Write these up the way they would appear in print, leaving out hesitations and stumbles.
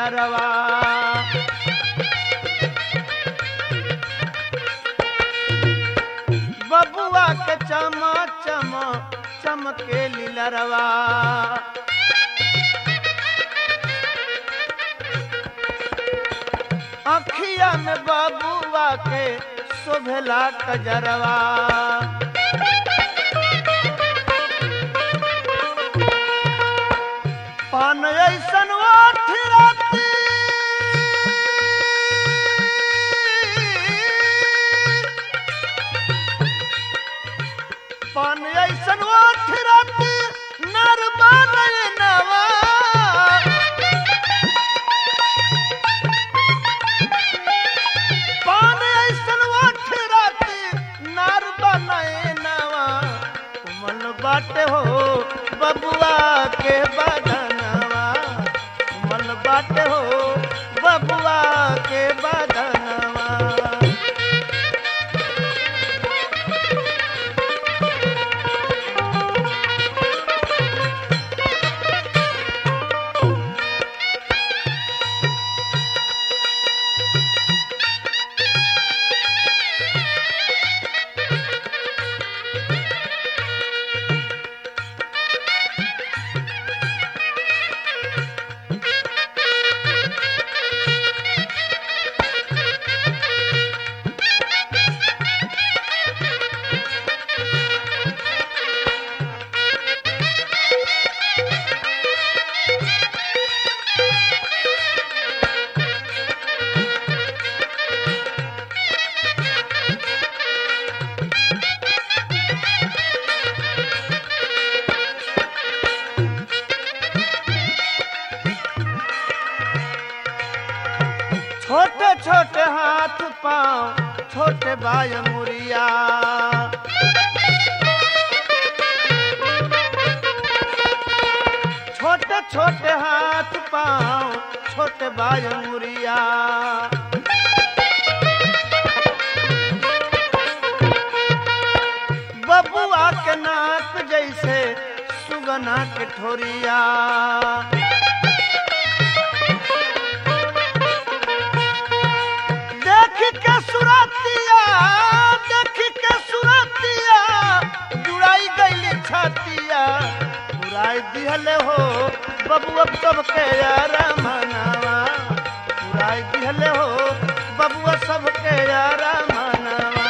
कजरवा। बबुआ के चमा चमा चमके लीलरवा। अखिया में बबुआ के शोभला कजरवा। पान ऐसन ओठ राती पान ऐसन ओठ राती नरबा नयनवा। पान ऐसन ओठ राती नरबा नयनवा। कोमल बाटे हो बबुआ के बदनवा। कोमल बाटे हो बबुआ के बदनवा। छोटे छोटे हाथ पांव छोटे बाय मुरिया। छोटे छोटे हाथ पांव छोटे बाय मुरिया। बबुआ के नाक जैसे सुगना के ठोरिया। जुड़ाई गईली छातिया पुराई दिहले हो बबुआ सबके यार मनावा। पुराई दिहले हो बबुआ सबके यार मनावा।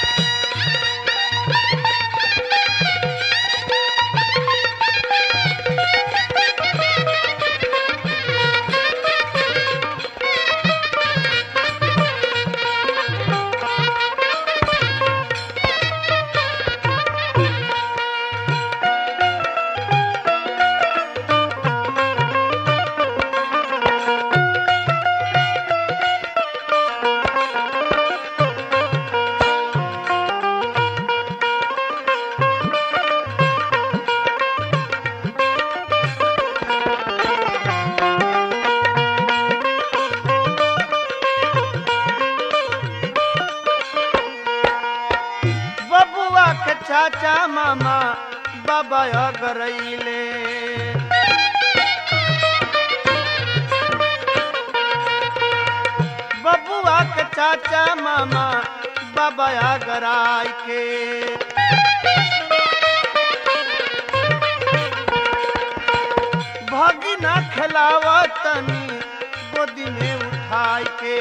चाचा मामा बाबा अगरैले। बबुआ के चाचा मामा बाबा अगराय के। भगिना खिलावा तनी गोदी में उठाई के।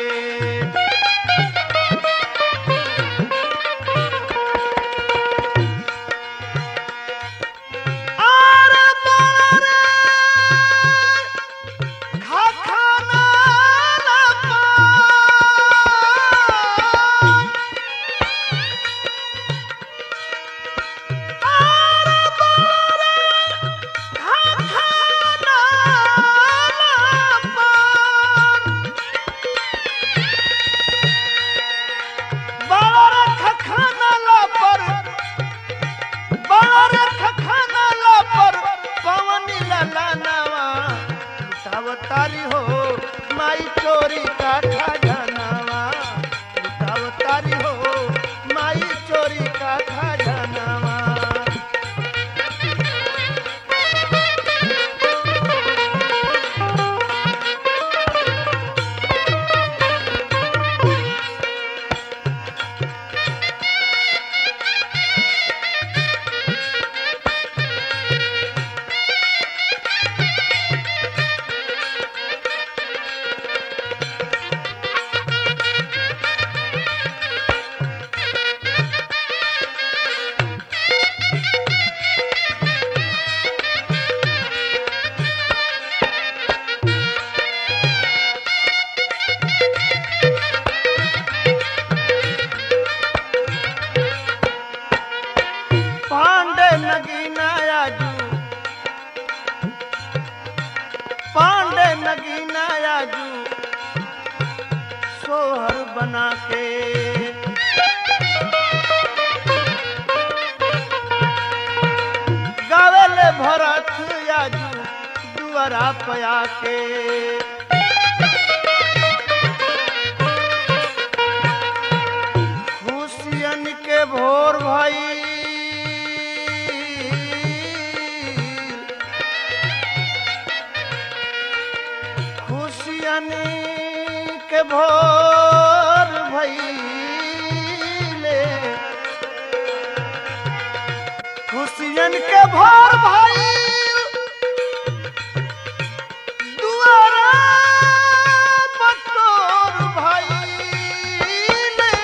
बना के। गावेले भरत आजू दुआरा पया के। खुशियन के भोर भाई खुशियन के भोर भइले। खुशियन के भोर भाई दुआरा बटोर भइले।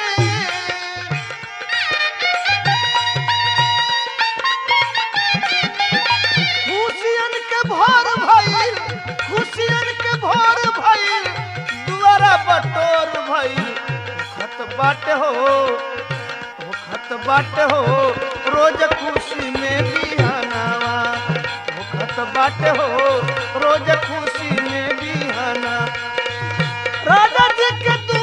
खुशियन के भोर भइल खुशियन के भोर भइल दुआरा बटोर भइल। खत बाटे हो रोज खुशी में बिहनावा। खत बाटे हो रोज खुशी में बिहना। राजा जी के